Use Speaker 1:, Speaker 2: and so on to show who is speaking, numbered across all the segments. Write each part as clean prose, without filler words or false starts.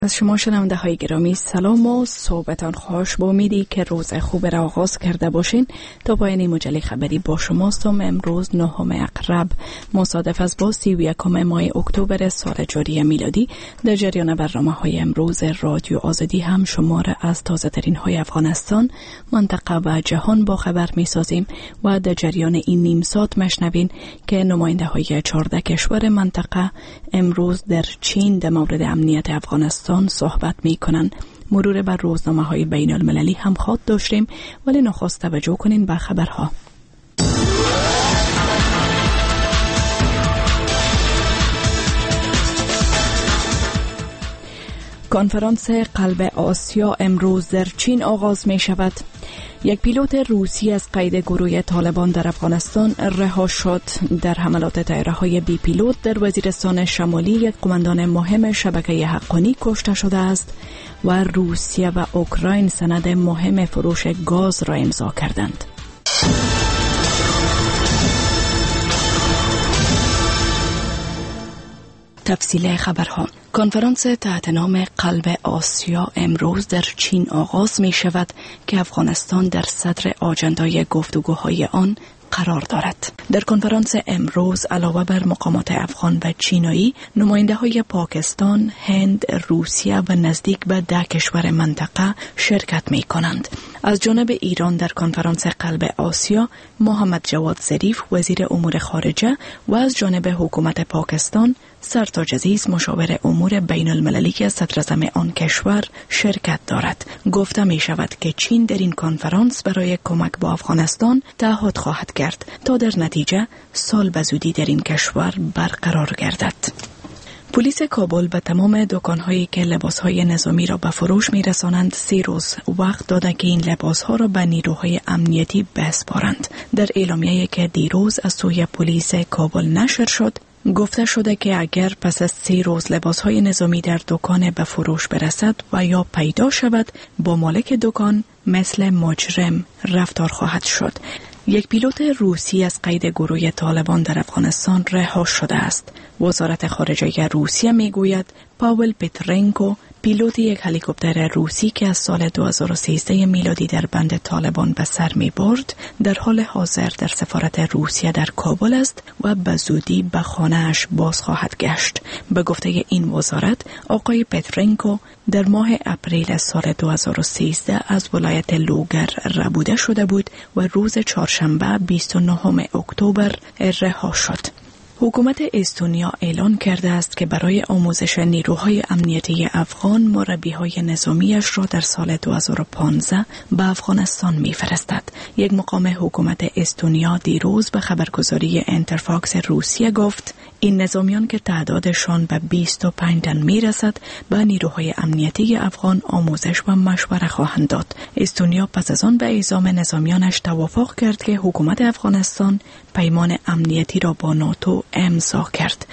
Speaker 1: از شما شنونده های گرامی سلام و صحبتان خوش. با امیدی که روز خوب را آغاز کرده باشین تا پایان مجله خبری با شماستم. امروز 9 اکرب مصادف است با 31 ماه اکتبر سال جاری میلادی. در جریان برنامه های امروز رادیو آزادی هم شما را از تازه ترین های افغانستان، منطقه و جهان با خبر می سازیم و در جریان این نیم ساعت مشنوین که نماینده های 14 کشور منطقه امروز در چین در مورد امنیت افغانستان صحبت می کنند. مرور بر روزنامه های بین المللی هم خواهد داشتیم، ولی نخست توجه کنین به خبرها. کنفرانس قلب آسیا امروز در چین آغاز می شود. یک پیلوت روسی از قید گروه طالبان در افغانستان رها شد. در حملات طیاره‌های بی پیلوت در وزیرستان شمالی یک قماندان مهم شبکه حقانی کشته شده است و روسیه و اوکراین سند مهم فروش گاز را امضا کردند. تفصیل خبرها. کنفرانس تحت نام قلب آسیا امروز در چین آغاز می شود که افغانستان در صدر آجندای گفتگوهای آن قرار دارد. در کنفرانس امروز علاوه بر مقامات افغان و چینایی، نماینده های پاکستان، هند، روسیه و نزدیک به 10 کشور منطقه شرکت می کنند. از جانب ایران در کنفرانس قلب آسیا محمد جواد ظریف وزیر امور خارجه و از جانب حکومت پاکستان سرتاج عزیز مشاور امور بین المللی که صدر اعظم آن کشور شرکت دارد. گفته می شود که چین در این کنفرانس برای کمک با افغانستان تعهد خواهد کرد تا در نتیجه صلح به زودی در این کشور برقرار گردد. پلیس کابل به تمام دکان‌هایی که لباس‌های نظامی را به فروش می‌رسانند 3 روز وقت داده که این لباس‌ها را به نیروهای امنیتی بسپارند. در اعلامیه‌ای که دیروز از سوی پلیس کابل نشر شد، گفته شده که اگر پس از 3 روز لباس‌های نظامی در دکان به فروش برسد و یا پیدا شود، با مالک دکان مثل مجرم رفتار خواهد شد. یک پیلوت روسی از قید گروه طالبان در افغانستان رها شده است. وزارت خارجه روسیه میگوید پاول پترنکو، پیلوت یک هلیکوپتر روسی که از سال 2013 میلادی در بند طالبان به سر می برد، در حال حاضر در سفارت روسیه در کابل است و به زودی به خانه‌اش باز خواهد گشت. به گفته این وزارت، آقای پترنکو در ماه اپریل سال 2013 از ولایت لوگر ربوده شده بود و روز چهارشنبه 29 اکتبر رها شد. حکومت استونیا اعلان کرده است که برای آموزش نیروهای امنیتی افغان مربی‌های نظامیش را در سال 2015 به افغانستان می‌فرستد. یک مقام حکومت استونیا دیروز به خبرگزاری انترفاکس روسیه گفت این نظامیان که تعدادشان به 25 تن می‌رسد به نیروهای امنیتی افغان آموزش و مشوره خواهند داد. استونیا پس از آن به اعزام نظامیانش توافق کرد که حکومت افغانستان پیمان امنیتی را با ناتو امضا کرد.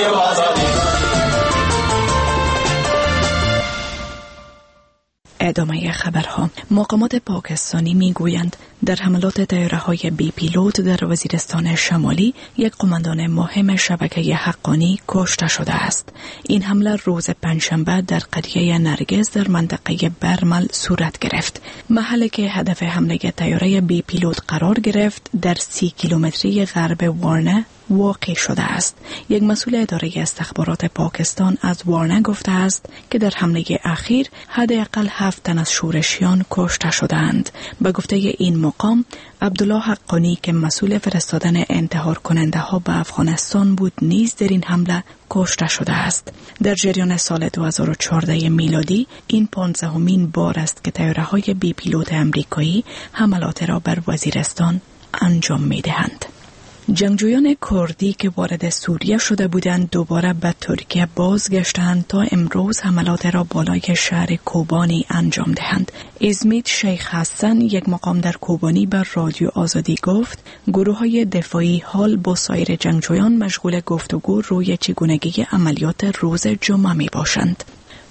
Speaker 1: ادامه خبرها. مقامات پاکستانی میگویند در حملات طیاره‌های بی پیلوت در وزیرستان شمالی یک قماندان مهم شبکه حقانی کشته شده است. این حمله روز پنجشنبه در قریه نرگس در منطقه برمل صورت گرفت. محلی که هدف حمله طیاره بی پیلوت قرار گرفت در 30 کیلومتری غرب وارنه واقع شده است. یک مسئول اداره استخبارات پاکستان از وارنه گفته است که در حمله اخیر حداقل 7 تن از شورشیان کشته شدند. به گفته این مقام، عبدالله حقانی که مسئول فرستادن انتحار کننده ها به افغانستان بود نیز در این حمله کشته شده است. در جریان سال 2014 میلادی این 15مین بار است که طیاره‌های بی پیلوت امریکایی حملات را بر وزیرستان انجام می‌دهند. جنگجویان کردی که وارد سوریه شده بودند دوباره به ترکیه بازگشتند تا امروز حملات را بالای شهر کوبانی انجام دهند. ازمید شیخ حسن، یک مقام در کوبانی، بر رادیو آزادی گفت گروه‌های دفاعی حال با سایر جنگجویان مشغول گفتگو روی چگونگی عملیات روز جمعه می باشند.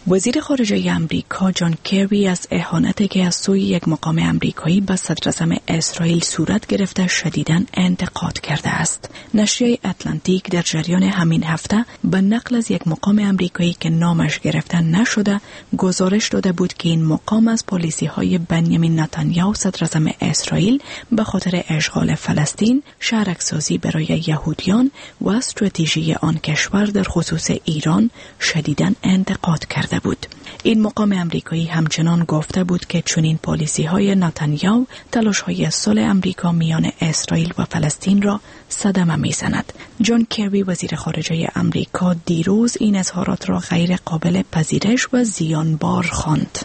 Speaker 1: وزیر خارجه امریکا جان کری از اهانتی که از سوی یک مقام امریکایی به صدراعظم اسرائیل صورت گرفته شدیداً انتقاد کرده است. نشریه اتلانتیک در جریان همین هفته به نقل از یک مقام امریکایی که نامش گرفته نشده گزارش داده بود که این مقام از پالیسی‌های بنیامین نتانیاهو صدراعظم اسرائیل به خاطر اشغال فلسطین، شهرک‌سازی برای یهودیان و استراتژی آن کشور در خصوص ایران شدیداً انتقاد کرده بود. این مقام امریکایی همچنان گفته بود که چنین پالیسی‌های نتانیاهو تلاش‌های صلح امریکا میان اسرائیل و فلسطین را صدمه می‌زند. جان کری وزیر خارجه امریکا دیروز این اظهارات را غیر قابل پذیرش و زیانبار خواند.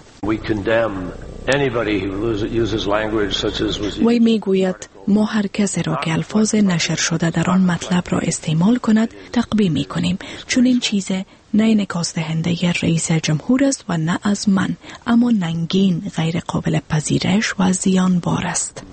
Speaker 1: وی میگوید ما هر کسی را که الفاظ نشر شده در آن مطلب را استعمال کند تقبیح می‌کنیم، چون این چیز نه انعکاس دهنده رئیس جمهور است و نه از من، اما ننگین، غیر قابل پذیرش و زیانبار است.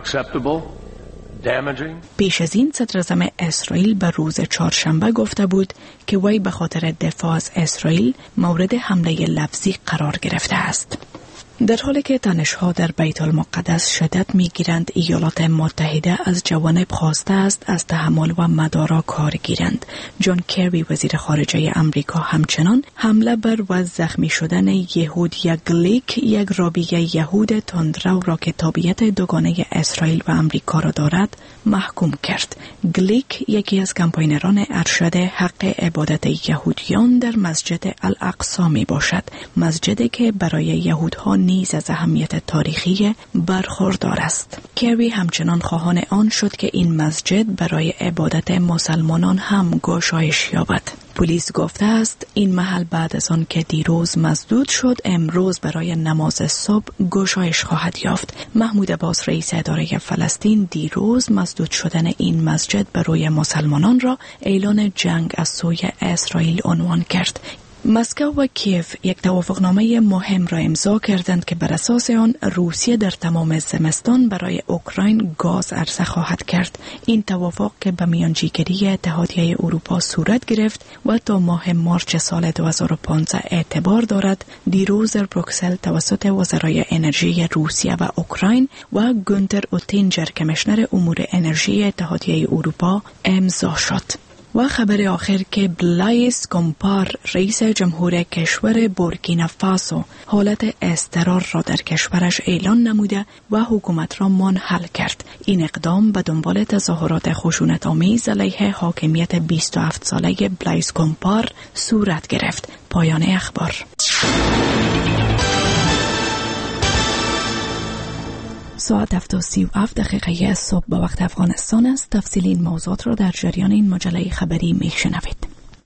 Speaker 1: پیش از این صدراعظم اسرائیل به روز چهارشنبه گفته بود که وی به خاطر دفاع از اسرائیل مورد حمله لفظی قرار گرفته است. در حالی که تنش‌ها در بیت المقدس شدت می‌گیرند، ایالات متحده از جوانب خواسته است از تحمل و مدارا کار گیرند. جان کری وزیر خارجه امریکا همچنان حمله بر و زخمی شدن یهودیا گلیک، یک رابیه یهود تندرو را که تابعیت دوگانه اسرائیل و امریکا را دارد، محکوم کرد. گلیک یکی از کمپاینران ارشد حق عبادت یهودیان در مسجد الاقصی می باشد، مسجدی که برای یهودها نیز از اهمیت تاریخی برخوردار است. کری همچنان خواهان آن شد که این مسجد برای عبادت مسلمانان هم گشایش یابد. پلیس گفته است این محل بعد از آن که دیروز مسدود شد امروز برای نماز صبح گشایش خواهد یافت. محمود عباس رئیس اداره فلسطین دیروز مسدود شدن این مسجد برای مسلمانان را اعلان جنگ از سوی اسرائیل عنوان کرد. مسکو و کیف یک توافقنامه مهم را امضا کردند که بر اساس آن روسیه در تمام زمستان برای اوکراین گاز عرضه خواهد کرد. این توافق که به میانجیگری اتحادیه اروپا صورت گرفت و تا ماه مارچ سال 2015 اعتبار دارد، دیروز در بروکسل توسط وزرای انرژی روسیه و اوکراین و گونتر اوتینجر کمیشنر امور انرژی اتحادیه اروپا امضا شد. و خبر آخر که بلایس کمپار رئیس جمهور کشور بورکینافاسو حالت اضطرار را در کشورش اعلان نموده و حکومت را منحل کرد. این اقدام به دنبال تظاهرات خشونت‌آمیز علیه حاکمیت 27 ساله بلایس کمپار صورت گرفت. پایان اخبار. ساعت 7:37 صبح به وقت افغانستان است. تفصیل این موضوعات را در جریان این مجله خبری میشنوید.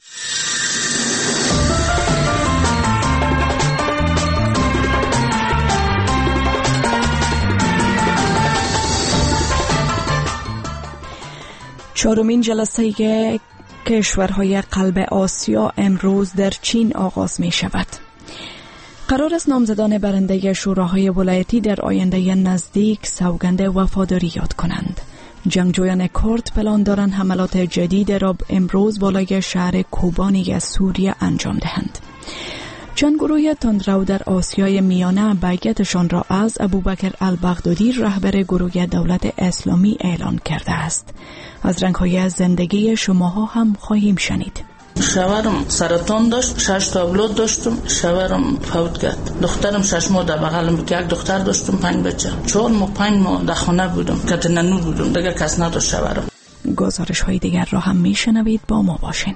Speaker 1: چهارمین جلسه کشورهای قلب آسیا امروز در چین آغاز می شود. قرار است نامزدان برنده شوراهای ولایتی در آینده نزدیک سوگند وفاداری یاد کنند. جنگجویان کرد پلان دارند حملات جدید را امروز بالای شهر کوبانی از سوریه انجام دهند. چند گروه تندرو در آسیای میانه بیعتشان را از ابوبکر البغدادی رهبر گروه دولت اسلامی اعلان کرده است. از رنگ‌های زندگی شماها هم خواهیم شنید.
Speaker 2: شوهرم سرطان داشت، 6 تا اولاد داشتم، شوهرم فوت کرد. دخترم 6 ماه در بغلم بود، یک دختر داشتم 5 بچه. 4 ماه 5 ماه در خانه بودم، که ننو بودم، دیگه کس نداشت شوهرم.
Speaker 1: گزارش های دیگر را هم میشنوید، با ما باشین.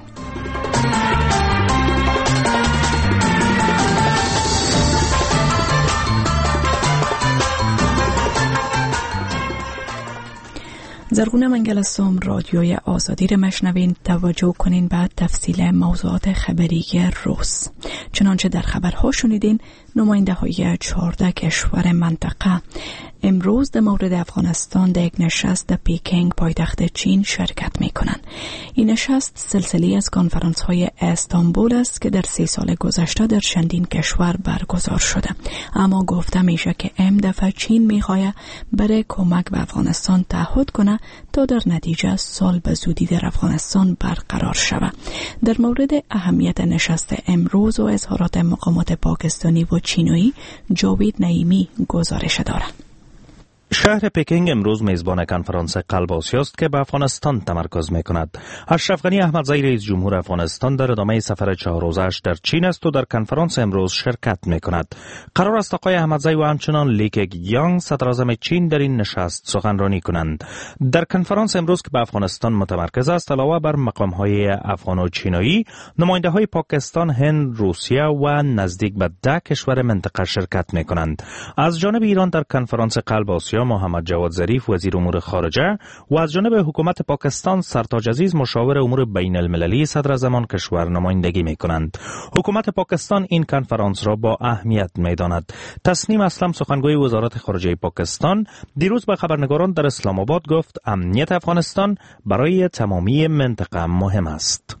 Speaker 1: زرگونه منگلستم رادیوی آزادی را مشنوین. توجه کنین به تفصیل موضوعات خبری روز. چنانچه در خبرها شنیدین، نماینده های 14 کشور منطقه امروز در مورد افغانستان در یک نشست در پیکنگ پایتخت چین شرکت می کنند. این نشست سلسله از کنفرانس های استانبول است که در 3 سال گذشته در چندین کشور برگزار شده. اما گفته میشه که دفعه چین میخواهد برای کمک به افغانستان تعهد کنه تا در نتیجه صلح به زودی در افغانستان برقرار شود. در مورد اهمیت نشست امروز و اظهارات مقامات پاکستانی و چینی جاوید نعیمی گزارش دارد.
Speaker 3: شهر پکینگ امروز میزبان کنفرانس قلب آسیا است که به افغانستان تمرکز می‌کند. اشرف غنی احمدزی رئیس جمهور افغانستان در ادامه سفر 4 روزه‌اش در چین است و در کنفرانس امروز شرکت می‌کند. قرار است آقای احمدزی و همچنان لی کیانگ صدر اعظم چین در این نشست سخنرانی کنند. در کنفرانس امروز که به افغانستان متمرکز است، علاوه بر مقام‌های افغان و چینی، نماینده‌های پاکستان، هند، روسیه و نزدیک به 10 کشور منطقه شرکت می‌کنند. از جانب ایران در کنفرانس قلب آسیا محمد جواد ظریف وزیر امور خارجه و از جانب حکومت پاکستان سرتاج عزیز مشاور امور بین المللی صدر اعظم کشور نمایندگی می کنند. حکومت پاکستان این کنفرانس را با اهمیت می داند. تسنیم اسلم سخنگوی وزارت خارجه پاکستان دیروز به خبرنگاران در اسلام آباد گفت امنیت افغانستان برای تمامی منطقه مهم است.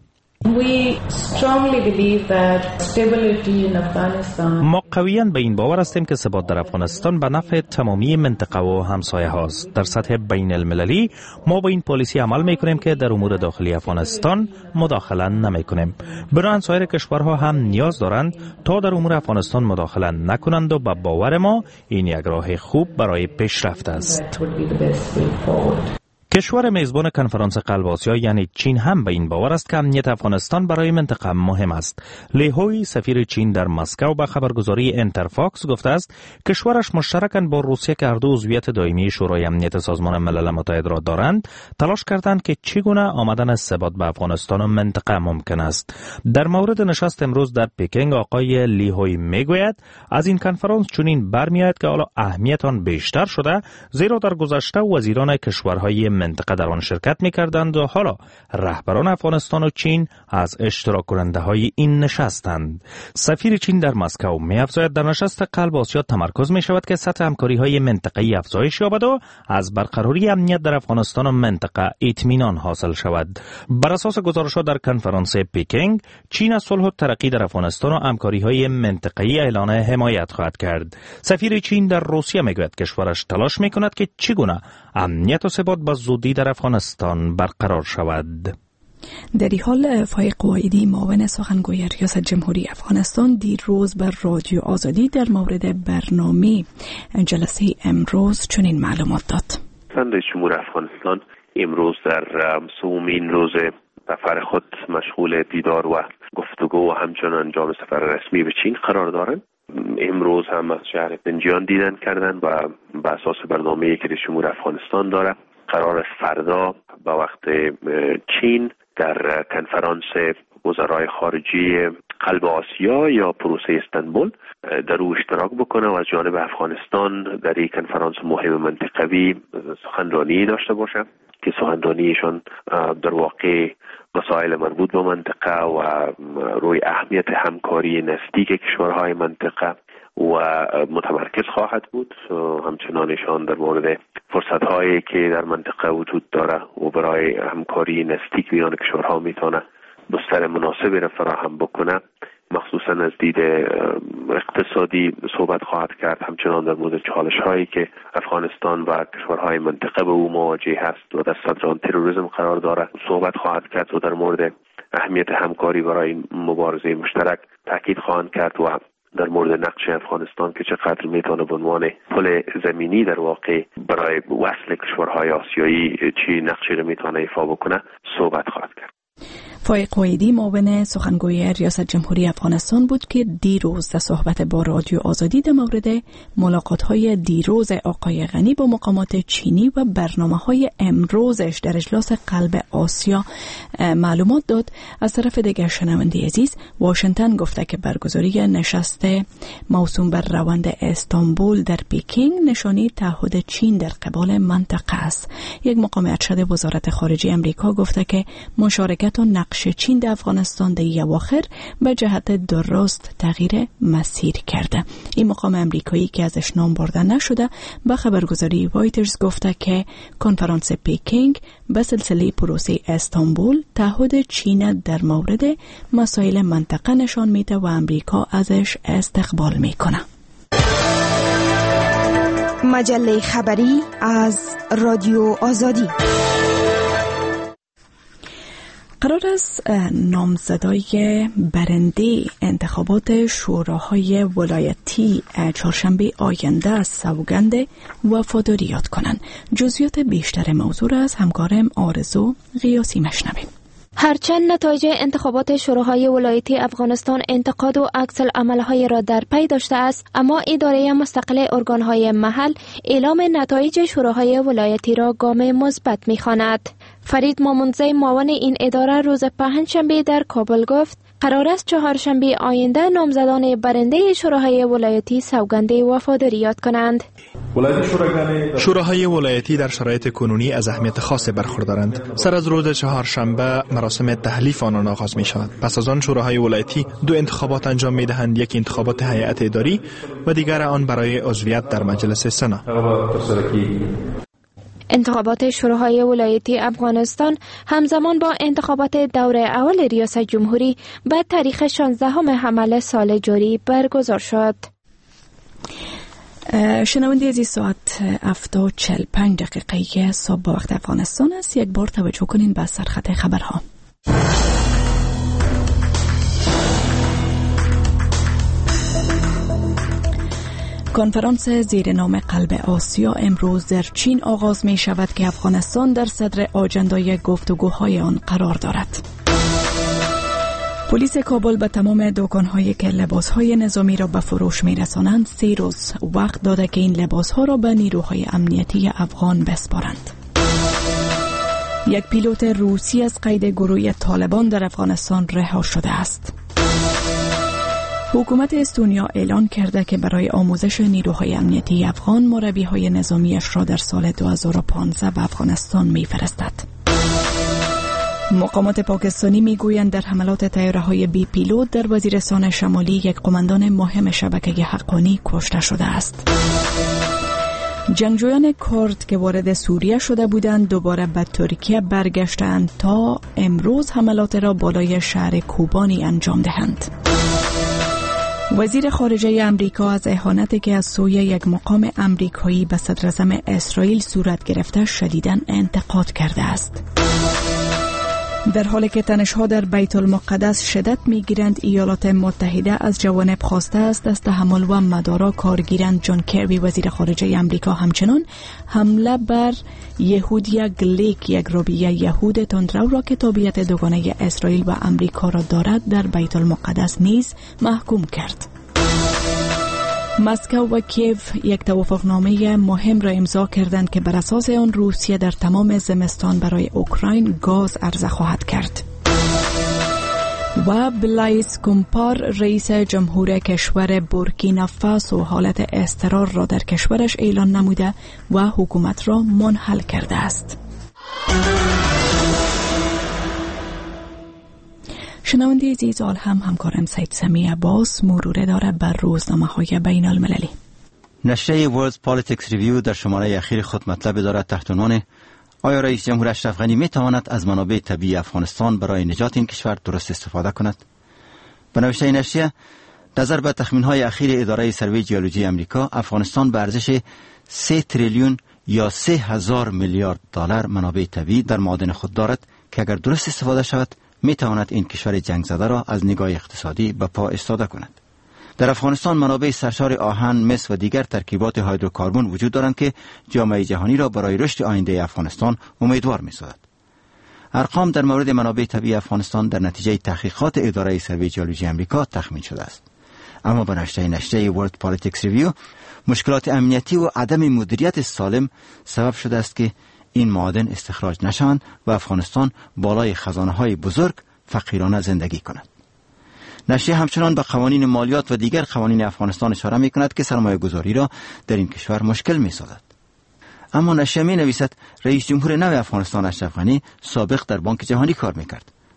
Speaker 3: ما قویاً به این باور هستیم که ثبات در افغانستان به نفع تمامی منطقه و همسایه هاست. در سطح بین المللی ما با این پالیسی عمل می کنیم که در امور داخلی افغانستان مداخله نمی کنیم. بنابراین سایر کشورها هم نیاز دارند تا در امور افغانستان مداخله نکنند و به باور ما این یک راه خوب برای پیشرفت است. کشور میزبان کنفرانس قلب آسیا یعنی چین هم به این باور است که امنیت افغانستان برای منطقه مهم است. لی هوی سفیر چین در مسکو به خبرگزاری انترفاکس گفته است کشورش مشترکاً با روسیه که هر دو عضویت دائمی شورای امنیت سازمان ملل متحد را دارند تلاش کردند که چگونه آمدن ثبات به افغانستان و منطقه ممکن است. در مورد نشست امروز در پکینگ آقای لی هوی میگوید از این کنفرانس چنین برمیآید که حالا اهمیت آن بیشتر شده، زیرا در گذشته وزیران کشورهای منطقه در آن شرکت می‌کردند و حالا رهبران افغانستان و چین از اشتراک کننده های این نشستند. سفیر چین در مسکو می‌افزاید در نشست قلب آسیا تمرکز می‌شود که سطح همکاری‌های منطقه‌ای افزایش یابد و از برقراری امنیت در افغانستان و منطقه اطمینان حاصل شود. بر اساس گزارش‌ها در کنفرانس پکینگ، چین از صلح و ترقی در افغانستان و همکاری‌های منطقه‌ای اعلان حمایت خواهد کرد. سفیر چین در روسیه می‌گوید کشورش تلاش می‌کند که چگونه امنیت و ثبات به زودی در افغانستان برقرار شود.
Speaker 1: در این حال فایق قائدی معاون سخنگوی ریاست جمهوری افغانستان دیروز بر رادیو آزادی در مورد برنامه جلسه امروز چنین معلومات داد.
Speaker 4: رئیس جمهور افغانستان امروز در سومین روز سفر خود مشغول دیدار و گفتگو و همچنان انجام سفر رسمی به چین قرار دارند. امروز هم از شهر پنجیان دیدن کردن و به اساس برنامه‌ای که رئیس جمهور افغانستان داره قرار فردا با وقت چین در کنفرانس وزرای خارجی قلب آسیا یا پروسه استانبول در او اشتراک بکنه و از جانب افغانستان در این کنفرانس مهم منطقوی سخنرانی داشته باشه که سخنرانیشان در واقع مسائل مربوط به منطقه و روی اهمیت همکاری نزدیک کشورهای منطقه و متمرکز خواهد بود. همچنانشان در مورد فرصت‌هایی که در منطقه وجود داره و برای همکاری نزدیک میان کشورها میتونه بستر مناسبی را فراهم بکنه، مخصوصا از دید اقتصادی صحبت خواهد کرد. همچنان در مورد چالش‌هایی که افغانستان و کشورهای منطقه به او مواجه هست و در صدر آن تروریسم قرار داره صحبت خواهد کرد و در مورد اهمیت همکاری برای مبارزه مشترک تاکید خواهند کرد و در مورد نقش افغانستان که چقدر میتونه به عنوان پل زمینی در واقع برای وصل کشورهای آسیایی چی نقشی رو میتونه ایفا بکنه صحبت خواهد کرد.
Speaker 1: فایق قائدی معاون سخنگوی ریاست جمهوری افغانستان بود که دیروز در صحبت با رادیو آزادی در مورد ملاقات‌های دیروز آقای غنی با مقامات چینی و برنامه‌های امروزش در اجلاس قلب آسیا معلومات داد. از طرف دیگر شنونده عزیز، واشنگتن گفته که برگزاری نشست موسوم بر روند استانبول در پکینگ نشانه تعهد چین در قبال منطقه است. یک مقام ارشد وزارت خارجه امریکا گفته که مشارکت و نقش نقش چین در افغانستان در اواخر به جهت درست تغییر مسیر کرده. این مقام امریکایی که ازش نام برده نشده به خبرگزاری رایترز گفته که کنفرانس پکینگ به سلسله پروسه استانبول تعهد چین در مورد مسائل منطقه نشان میده و امریکا ازش استقبال میکنه.
Speaker 5: مجله خبری از رادیو آزادی.
Speaker 1: قرار است نامزدای برنده انتخابات شوراهای ولایتی چهارشنبه آینده سوگند وفاداری یاد کنند. جزئیات بیشتر موضوع را از همکارم آرزو غیاسی مشنویم.
Speaker 6: هرچند نتایج انتخابات شوراهای ولایتی افغانستان انتقاد و عکس العمل‌های را در پی داشته است، اما اداره مستقل ارگان‌های محل اعلام نتایج شوراهای ولایتی را گام مثبت می‌خواند. فرید مامونزی معاون این اداره روز پنجشنبه در کابل گفت قرار است چهارشنبه آینده نامزدان برنده شوراهای ولایتی سوگند وفاداری یاد کنند.
Speaker 7: شوراهای ولایتی در شرایط کنونی از اهمیت خاص برخوردارند. سر از روز چهارشنبه مراسم تحلیف آنان آغاز می شود. پس از آن شوراهای ولایتی دو انتخابات انجام می دهند، یک انتخابات هیئت اداری و دیگر آن برای عضویت در مجلس سنا.
Speaker 6: انتخابات شوراهای ولایتی افغانستان همزمان با انتخابات دور اول ریاست جمهوری به تاریخ 16 حمل سال جاری برگزار شد.
Speaker 1: شنونده عزیز، ساعت 7:45 صبح با وقت افغانستان است. یک بار توجه کنین به سرخط خبرها. کنفرانس زیر نام قلب آسیا امروز در چین آغاز می شود که افغانستان در صدر آجندای گفتگوهای آن قرار دارد. پلیس کابل به تمام دکان‌هایی که لباس‌های نظامی را به فروش می‌رسانند 3 روز وقت داده که این لباس‌ها را به نیروهای امنیتی افغان بسپارند. یک پیلوت روسی از قید گروه طالبان در افغانستان رها شده است. حکومت استونیا اعلان کرده که برای آموزش نیروهای امنیتی افغان مربی‌های نظامیش را در سال 2015 به افغانستان می‌فرستد. مقامات پاکستانی میگویند در حملات طیاره‌های بی پیلوت در وزیرستان شمالی یک قماندان مهم شبکه حقانی کشته شده است. جنگجویان کرد که وارد سوریه شده بودند دوباره به ترکیه برگشتند تا امروز حملات را بالای شهر کوبانی انجام دهند. وزیر خارجه امریکا از اهانتی که از سوی یک مقام امریکایی به صدراعظم اسرائیل صورت گرفته شدیداً انتقاد کرده است. در حالی که تنش‌ها در بیت المقدس شدت می‌گیرند، ایالات متحده از جوانب خواسته است از تحمل و مدارا کارگیرند. جان کربی وزیر خارجه امریکا همچنان حمله بر یهودیا گلیک، یک ربیه یهود تندرو را که تابعیت دوگانه اسرائیل و امریکا را دارد، در بیت المقدس نیز محکوم کرد. مسکو و کیف یک توافقنامه مهم را امضا کردند که بر اساس آن روسیه در تمام زمستان برای اوکراین گاز عرضه خواهد کرد. و بلایس کمپار رئیس جمهور کشور بورکینافاسو حالت اضطرار را در کشورش اعلان نموده و حکومت را منحل کرده است. شنونده عزیز، آل همکارم سید سمی عباس مروره داره بر روزنامه‌های بین المللی.
Speaker 8: نشریه ورلد پالیتیکس ریویو در شماره اخیر خود مطلب دارد تحت عنوان آیا رئیس جمهور اشرف غنی می تواند از منابع طبیعی افغانستان برای نجات این کشور درست استفاده کند؟ به نوشته نشریه، نظر به تخمین‌های اخیر اداره سروی جیولوژی امریکا، افغانستان به ارزش 3 تریلیون یا 3000 میلیارد دلار منابع طبیعی در معادن خود دارد که اگر درست استفاده شود می تواند این کشور جنگ زده را از نگاه اقتصادی به پا ایستاده کند. در افغانستان منابع سرشار آهن، مس و دیگر ترکیبات هیدروکربن وجود دارند که جامعه جهانی را برای رشد آینده افغانستان امیدوار می سازد. ارقام در مورد منابع طبیعی افغانستان در نتیجه تحقیقات اداره سروی جیولوژی امریکا تخمین شده است. اما به نشریه ورلد پالیتیکس ریویو، مشکلات امنیتی و عدم مدیریت سالم سبب شده است که این معادن استخراج نشوند و افغانستان بالای خزانه‌های بزرگ فقیرانه زندگی کند. نشریه همچنان به قوانین مالیات و دیگر قوانین افغانستان اشاره می‌کند که سرمایه‌گذاری را در این کشور مشکل می‌سازد. اما نشریه می‌نویسد رئیس جمهور نو افغانستان اشرف غنی سابق در بانک جهانی کار می‌کرد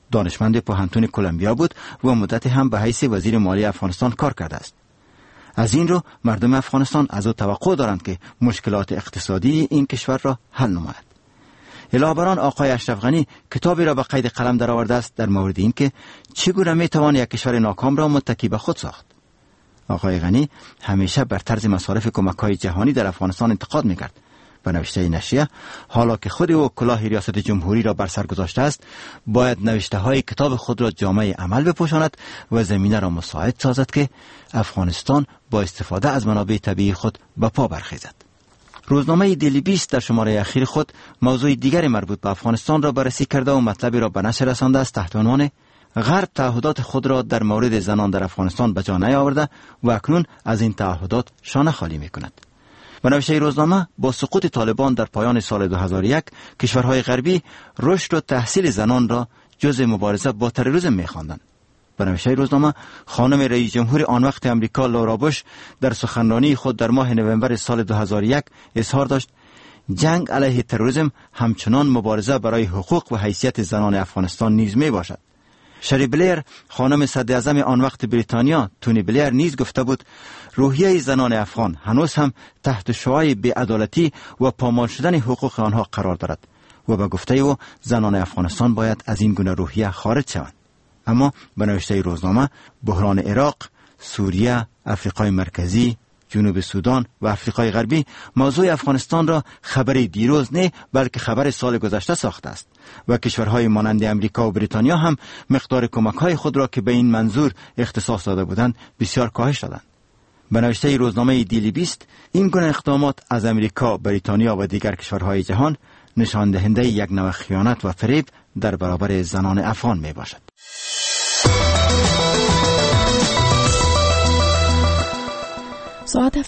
Speaker 8: دانشمند پوهنتون کلمبیا بود و مدتی هم به حیث وزیر مالی افغانستان کار کرده است. از این رو مردم افغانستان از او توقع دارند که مشکلات اقتصادی این کشور را حل نماید. علاوه بر آن آقای اشرف غنی کتابی را به قید قلم درآورده است در مورد این که چگونه میتوان یک کشور ناکام را متکی به خود ساخت. آقای غنی همیشه بر طرز مصارف کمک‌های جهانی در افغانستان انتقاد میکرد. به نوشته نشریه حالا که خود او کلاه ریاست جمهوری را بر سر گذاشته است، باید نوشته های کتاب خود را جامه عمل بپوشاند و زمینه را مساعد سازد که افغانستان با استفاده از منابع طبیعی خود به پا برخیزد. روزنامه دیلی 20 در شماره اخیر خود موضوع دیگر مربوط به افغانستان را بررسی کرده و مطلبی را به نشر رسانده است تحت عنوان غرب تعهدات خود را در مورد زنان در افغانستان به جا نیاورده و اکنون از این تعهدات شانه خالی می‌کند. به نوشته روزنامه با سقوط طالبان در پایان سال 2001 کشورهای غربی رشد و تحصیل زنان را جزء مبارزه با تروریسم می‌خواندند. به نوشته روزنامه خانم رئیس جمهور آن وقت امریکا لورا بوش در سخنرانی خود در ماه نوامبر سال 2001 اظهار داشت جنگ علیه تروریسم همچنان مبارزه برای حقوق و حیثیت زنان افغانستان نیز می باشد. شری بلیر خانم صدر اعظم آن وقت بریتانیا تونی بلیر نیز گفته بود روحیه زنان افغان هنوز هم تحت شعاع بی‌عدالتی و پامال شدن حقوق آنها قرار دارد و به گفته او زنان افغانستان باید از این گونه روحیه خارج شوند. اما به نوشته روزنامه بحران عراق، سوریه، آفریقای مرکزی، جنوب سودان و آفریقای غربی موضوع افغانستان را خبری دیروز نه بلکه خبر سال گذشته ساخته است و کشورهای مانند امریکا و بریتانیا هم مقدار کمک‌های خود را که به این منظور اختصاص داده بودند بسیار کاهش دادند. به نوشته روزنامه دیلی 20 این گونه اقدامات از امریکا، بریتانیا و دیگر کشورهای جهان نشان دهنده یک نوع خیانت و فریب در برابر زنان افغان می باشد.
Speaker 1: ساعت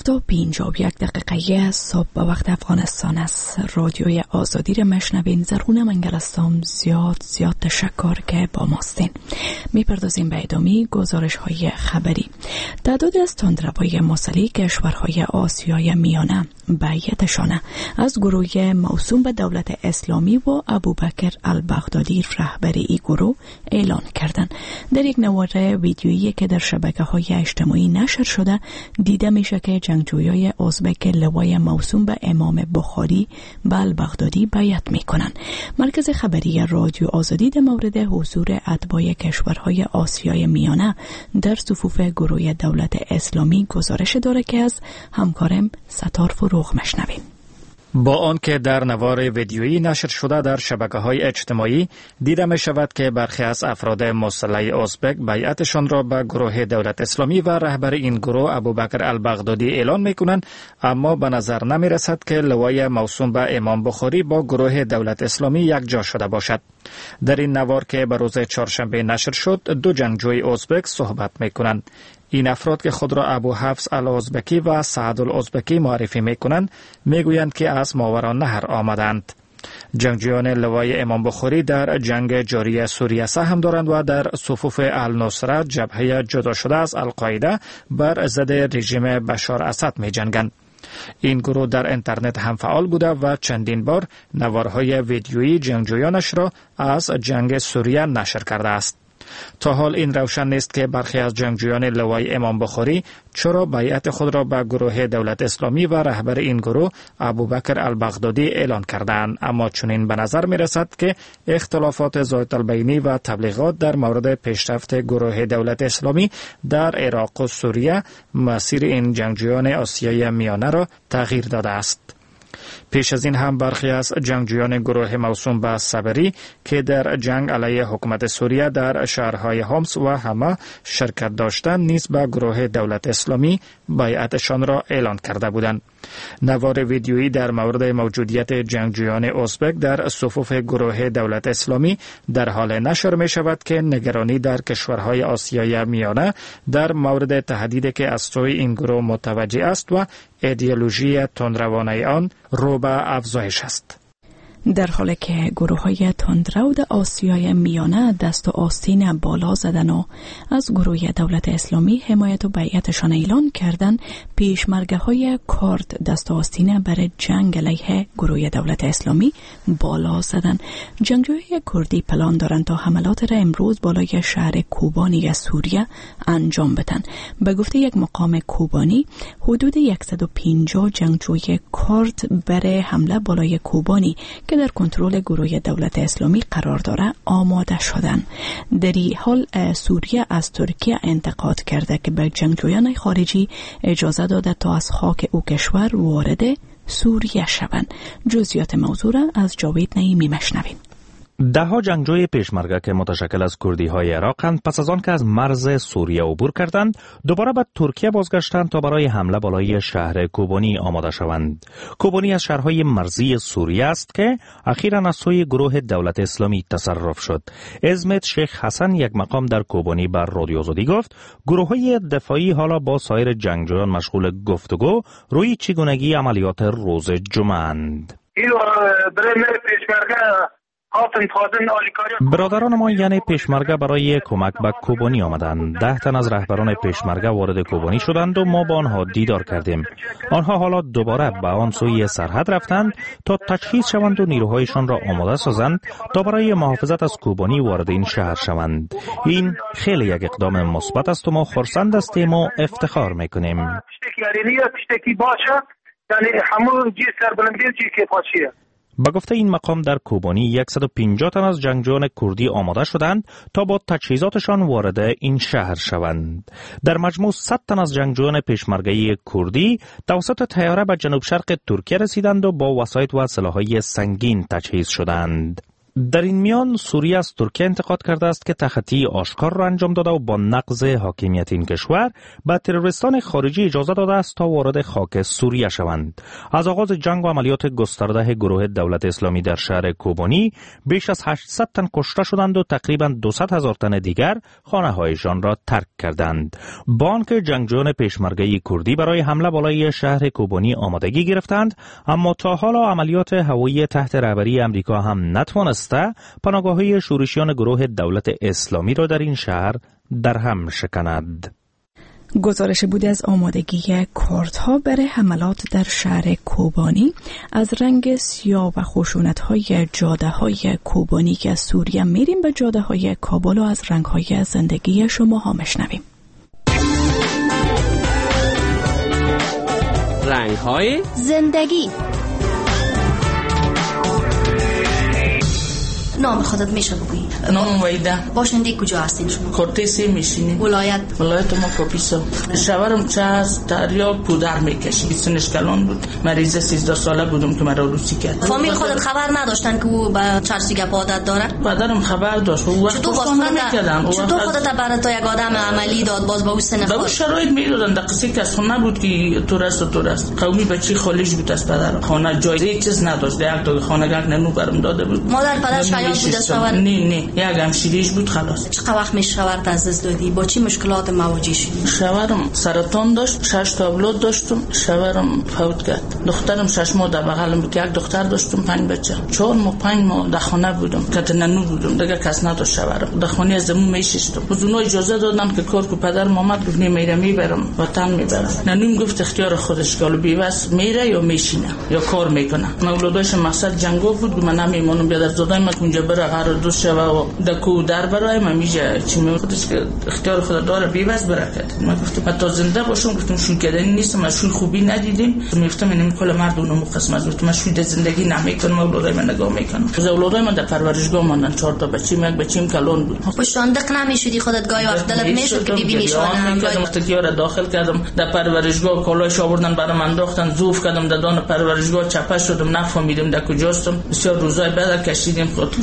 Speaker 1: 7:51 صبح به وقت افغانستان است. رادیوی آزادی را مشنوین. زرغونه منگلستان زیاد تشکر که با ماستین. میپردازیم به ادامه گزارش های خبری. تعداد از تندروای مسلح کشورهای آسیای میانه بیعتشان از گروه موسوم به دولت اسلامی و ابوبکر البغدادی رهبر این گروه اعلان کردند. در یک نوار ویدیویی که در شبکه‌های اجتماعی نشر شده دیده میشه که جنگجویای ازبک لوای موسوم به امام بخاری به البغدادی بیعت میکنن. مرکز خبری رادیو آزادی در مورد حضور اتباع کشورهای آسیای میانه در صفوف گروه دولت اسلامی گزارش داره که از همکارم ستار فروغ مشنویم.
Speaker 9: با آنکه در نوار ویدیویی نشر شده در شبکه‌های اجتماعی دیده می شود که برخی از افراد مسلح ازبک بیعتشان را به گروه دولت اسلامی و رهبر این گروه ابوبکر البغدادی اعلان می کنند، اما به نظر نمی رسد که لوای موسوم به امام بخاری با گروه دولت اسلامی یک جا شده باشد. در این نوار که به روز چهارشنبه نشر شد دو جنگجوی ازبک صحبت می کنند. این افراد که خود را ابو حفص الازبکی و سعد الازبکی معرفی می کنند میگویند که از ماورالنهر آمدند. جنگجویان لوای امام بخاری در جنگ جاری سوریه سهم دارند و در صفوف النصره جبهه جدا شده از القاعده بر ضد رژیم بشار اسد می جنگند. این گروه در اینترنت هم فعال بوده و چندین بار نوارهای ویدیویی جنگجویانش را از جنگ سوریه نشر کرده است. تا حال این روشن نیست که برخی از جنگجویان لوای امام بخاری چرا بیعت خود را به گروه دولت اسلامی و رهبر این گروه ابوبکر البغدادی اعلان کردند، اما چنین به نظر می رسد که اختلافات ذات البینی و تبلیغات در مورد پیشرفت گروه دولت اسلامی در عراق و سوریه مسیر این جنگجویان آسیای میانه را تغییر داده است. پیش از این هم برخی از جنگجویان گروه موسوم به صبری که در جنگ علیه حکومت سوریه در شهرهای حمص و حما شرکت داشتند نیز به گروه دولت اسلامی بیعتشان را اعلان کرده بودند. نوار ویدیویی در مورد موجودیت جنگجویان ازبک در صفوف گروه دولت اسلامی در حال نشر می شود که نگرانی در کشورهای آسیای میانه در مورد تهدیدی که از سوی این گروه متوجه است و ایدئولوژی تندروانه آن رو به افزایش است.
Speaker 1: در حالی که گروه های تندرو در آسیای میانه دست و آستین بالا زدن و از گروه دولت اسلامی حمایت و بیعتشان اعلان کردن، پیشمرگه های کرد دست و آستین برای جنگ علیه گروه دولت اسلامی بالا زدن. جنگجوی کردی پلان دارند تا حملات را امروز بالای شهر کوبانی سوریه انجام بدن. به گفته یک مقام کوبانی، حدود 150 جنگجوی کرد برای حمله بالای کوبانی که در کنترل گروه دولت اسلامی قرار داره آماده شدن. در این حال سوریه از ترکیه انتقاد کرده که به جنگجویان خارجی اجازه داده تا از خاک او کشور وارد سوریه شوند. جزئیات موضوع را از جاوید نعیمی مشنویم.
Speaker 3: دهها جنگجوی پیشمرگه که متشکل از کردی های عراقند پس از آن که از مرز سوریه عبور کردند دوباره به ترکیه بازگشتند تا برای حمله بالای شهر کوبانی آماده شوند. کوبانی از شهرهای مرزی سوریه است که اخیراً از سوی گروه دولت اسلامی تصرف شد. عظمت شیخ حسن، یک مقام در کوبانی، بر رادیو آزادی گفت گروه‌های دفاعی حالا با سایر جنگجویان مشغول گفتگو روی چگونگی عملیات روز جمعه اند. برادران ما یعنی پیشمرگه برای کمک به کوبانی آمدند. 10 تن از رهبران پیشمرگه وارد کوبانی شدند و ما با آنها دیدار کردیم. آنها حالا دوباره به آن سوی سرحد رفتند تا تجهیز شوند و نیروهایشان را آماده سازند تا برای محافظت از کوبانی وارد این شهر شوند. این خیلی یک اقدام مثبت است و ما خرسند هستیم و افتخار میکنیم. با گفته این مقام در کوبانی 150 تن از جنگجویان کردی آماده شدند تا با تجهیزاتشان وارد این شهر شوند. در مجموع 100 تن از جنگجویان پیشمرگه کردی توسط طیاره به جنوب شرق ترکیه رسیدند و با وسایط و سلاح‌های سنگین تجهیز شدند. در این میان سوریه از ترکیه انتقاد کرده است که تخطی آشکار را انجام داده و با نقض حاکمیت این کشور به تروریستان خارجی اجازه داده است تا وارد خاک سوریه شوند. از آغاز جنگ و عملیات گسترده گروه دولت اسلامی در شهر کوبانی بیش از 800 تن کشته شدند و تقریبا 200,000 تن دیگر خانه‌هایشان را ترک کردند. با آنکه جنگجویان پیشمرگه کردی برای حمله بالای شهر کوبانی آمادگی گرفتند، اما تا حالا عملیات هوایی تحت رهبری امریکا هم نتوانست پناهگاه‌های شورشیان گروه دولت اسلامی را در این شهر در هم شکند.
Speaker 1: گزارش بود از آمادگی کردها برای حملات در شهر کوبانی. از رنگ سیاه و خشونت‌های جاده‌های کوبانی که از سوریه میریم به جاده‌های کابل و از رنگ‌های زندگی شما ها مشنویم.
Speaker 10: رنگ‌های زندگی.
Speaker 11: نام خودت میشه بگویی؟
Speaker 2: نام ویده.
Speaker 11: باشنده کجا هستین شما؟
Speaker 2: کورتیسی میشینی.
Speaker 11: ولایت
Speaker 2: ما کپیسا. شوهرم چه از تریاک پودر میکشید. سنش کلان بود. مریض 13 ساله بودم که مرا روسی کرد.
Speaker 11: فامیل خودت خبر نداشتن که او به چرسی گپ عادت داره؟
Speaker 2: پدرم خبر داشت. او
Speaker 11: چطور خودت برای تو یک آدم عملی داد باز با او سن خود؟
Speaker 2: با شرایط میدادن. دقیقی که اصلا نبود که تو است. قومی بچی خالیش بود از پدر. خانه جای چیز نداشت. یک تا خانه گک ننو برام داده بود.
Speaker 11: مادر پدرش
Speaker 2: نه یک همشیریش بود خلاص.
Speaker 11: چقدر وقت میشه شوهرت از دست دادی؟ با چی مشکلات مواجه شدی؟
Speaker 2: شوهرم سرطان داشت، 6 تا اولاد داشتم. شوهرم فوت کرد. دخترم 6 ماه در بغلم بود. یک دختر داشتم، 5 بچه. 4 ماه 5 ماه در خانه بودم. که ننو بودم. دیگه کس نداشت شوهرم. در خانه از زمون میشستم. بزرگا اجازه دادن که کار کو پدرم اومد گفت میرم میبرم وطن میبرم. ننوم گفت اختیار خودش که بیوس میره یا میشینه یا کار میکنه. اولادش مقصد جنگو بود. من نمیمونم بیاد زادای من اونجا بره هر دوست شو و دکو در برای من میشه چی میخوادش که اختیار خود داره بیوز برکت. من گفتم تا زنده باشم. گفتم شوی کردنی نیستم. من شوی خوبی ندیدیم. میگفتم این کل مردم مقسم از گفتم من شوی زندگی نمیکنم. اولادای من نگاه میکنم. از اولادای من در پرورشگاه ماندن 4 تا بچه. یک بچه‌م کلان بود.
Speaker 11: پشاندق نمیشدی خودت گاهی وقت دلت میشد که ببینیش آدم
Speaker 2: وقتی که را داخل کردم در پرورشگاه کالایش آوردن برام انداختن زوف کردم در دان پرورشگاه چپه شدم نفهمیدم در کجاستم. بسیار روزای بعد کشیدیم خود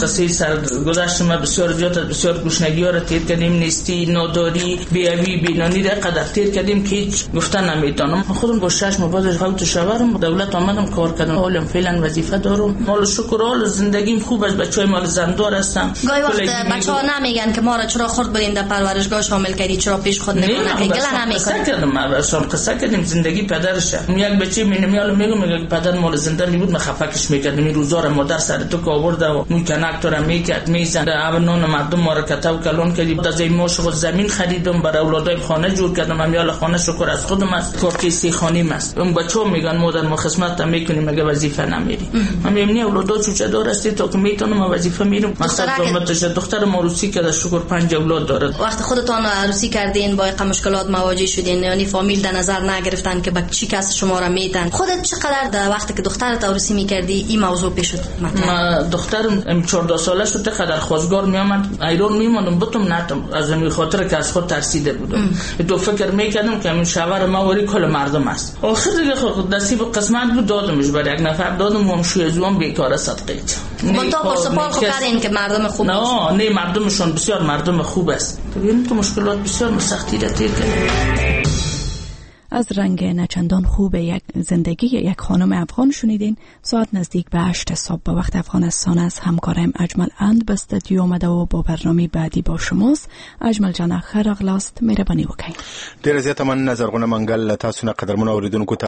Speaker 2: قصه سرگذشت ما بسیار زیاد، بسیار گشنگی‌ها را تیر کردیم، نیستی، ناداری، بی‌آبی، بینانی را قدر تیر کردیم که هیچ گفتن نمیتونم. خودم با 6 ماه بعد فوت شوهرم دولت آمدم کار کردم. حالم فعلا وظیفه دارم. مال شکر حال زندگیم خوب است. بچه‌های مال زندار هستم.
Speaker 11: گاهی وقت بچه‌ها نمیگن که ما را چرا خرد برین در پرورشگاه شامل کردی، چرا پیش خود نمی‌کنه که گله نمی‌کنه.
Speaker 2: ما اصلا قصه کردیم زندگی پدرش. یک بچه میاد میگه پدر مال زندانی بود، من خفکش میکردم. این روزا را مادر سر تو که آورده و مون کنک را میکرد میزنه. اول نان مردم ما را کتو کلون کردی. از این ماش خود زمین خریدم برای اولادایم خانه جور کردم. امیال خانه شکر از خودم است. کارتی سی خانیم است. اون بچه‌ها میگن مادر ما خدمت میکنیم مگه وظیفه نمیری. من میگم اولادا چوچه دار است تا که میتونم وظیفه میرم. مثلا دختر ما روسی که شکر 5 اولاد داره.
Speaker 11: وقتی خودتان عروسی کردین با این مشکلات مواجه شدین، یعنی فامیل در نظر نگرفتن که چی کس شما را میتن، خودت چقدر در وقتی که دخترت عروسی میکردی این موضوع پیش شد؟
Speaker 2: ما دخترم 14 ساله شد، چقدر خواستگار میامد ایران میموندم بتم نتم از این خاطر که از خود ترسیده بودم. تو فکر میکردم که این شوهر ما وری کل مردم است. آخر دیگه خود نصیب قسمت بود دادمش برای یک نفر دادم و شوی زوام بیکاره صدقه.
Speaker 11: من تا پاسپورت خو کردین که مردم خوب است.
Speaker 2: نه مردمشون بسیار مردم خوب است. ببین تو مشکلات بسیار سختی را تیر کردن.
Speaker 1: از رنگ نچندان خوب یک زندگی یک خانم افغان شنیدین. ساعت نزدیک به 8 صبح به وقت افغانستان از همکارم اجمل اند به استودیو آمده و با برنامه بعدی با شماست. اجمل جان خیر اغلاست، مهربانی وکړئ.
Speaker 7: ډیره زیاته من نظر غونه منګل تاسو نه قدرمن اوریدونکو